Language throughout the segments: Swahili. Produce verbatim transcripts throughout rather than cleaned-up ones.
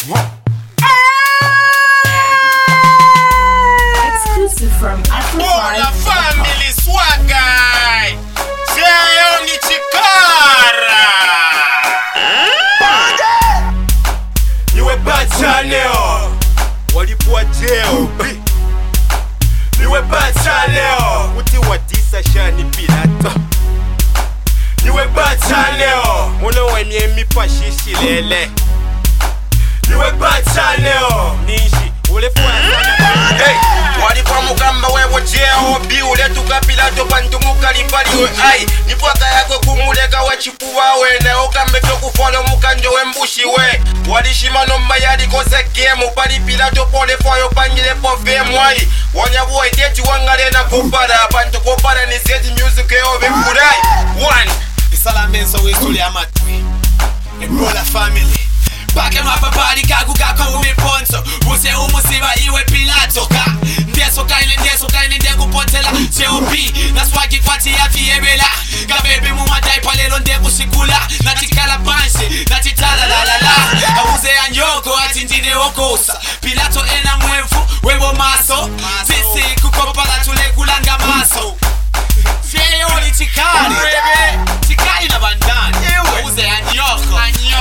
Exclusive from Afro Hola family swagger. Jeo ni chikara. Niwe bacha leo. Walipua jeo. Niwe bacha leo. Uti wadisa shani pilato. Niwe bacha leo. Mono wenye mipashishi lele. Niwe bacha leo. Nishi ulefuwa sana. Hey, walipua mukamba wewo jeo. Bi uletuka pilato pantumuka lipaliwe. Ay, nipwaka yako kumuleka wachipuwa we. Ne okambe kufolo mukanjo wembushi we. Walishima nomba yadi kose kemu. Pali pilato pole foyo pangile po femwai. Wanyabuwa iteti wangale na kupara. Panto kupara ni seti music yo vimfurai. One Salamenso wesuli amatwi Ebola family Pake mapapari kaku kako umiponso Use umusiba iwe pilato ka Ndeso kaile ndeso kaile ndengu potela C O P Na swagi kwati ya fiebela Kabebe mumadai palelo ndengu shikula Natikala banshi Natitala la la la Auze ya nyoko ati ndine okosa Pilato ena mwevu Webo maso Sisi kukopala tule kulanga maso Fieyo li chikari Chikari na bandani Uze ya nyoko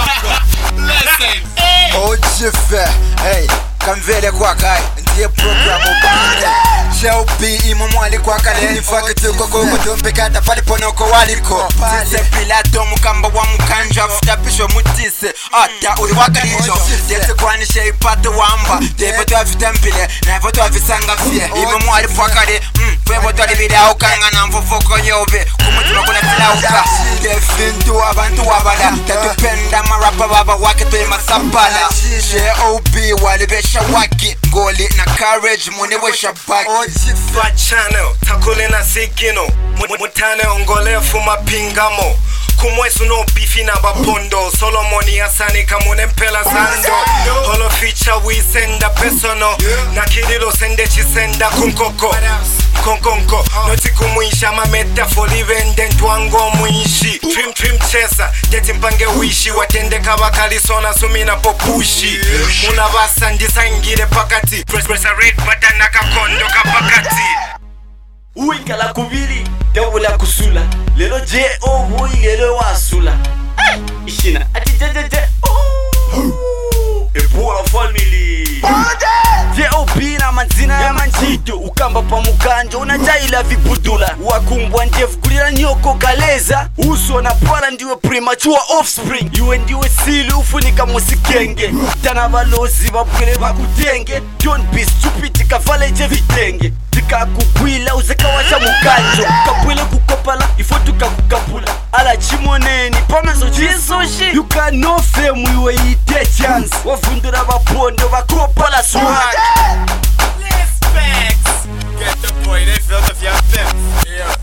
Listen Ojife, hey, kamvele kwa kai ndiye programu bande Shaupi imo mwali kwa kale Nifaki tuko koko tumpekata pali ponoko waliko Sise pilato mukamba wa mukanja Futapisho mutise Ata uri wakalijo Dete kwani sheipato wamba Devo tuwa vitempile Nevo tuwa visanga fie Imo mwali kwa kale Fwevo tuwa libida ukanga na mfufoko yove Kumutima kuna filauka Defintu abantu wabala Tatupenda marapa baba wake tuwe masapala J O B walibesha waki Goli na courage munewesha baki Fwa channel takule na sigino Mutane ongole fuma pingamo Kumwesu no bifi na bapondo Solomoni asani kamune mpela zando Holo feature we senda personal Na kidilo sende chisenda kunkoko Konkonko Noti kumuisha mameta foli vende ntwango muishi Trim trim chesa Deti mpange wishi Watende kabakali sona sumina popushi Muna basa ndisa ingire pakati Press press a red button naka kondo kapakati Uwinka la kubili Devu la kusula Lelo J O hui lelo wasula Ishina Ati je je je Ebola family J O B na manzina ya manjito Ukamba pa mukanjo unajaila vibudula Wakumbwa ndevu kulila nyoko kaleza Uso na pala ndiwe premature offspring Yue ndiwe sili ufunika musikenge Tana balozi babwele bakutenge Don't be stupid kavale je vitenge Tika kukwila uzeka wacha mukanjo Kapwele kukopala ifo tuka kukapula Ala chimoneni pameso chisoshi You can no fame iwe ite chance Wafundura bapondo bakopala swag Respects. Get the boy, they feel the fiance. Yeah.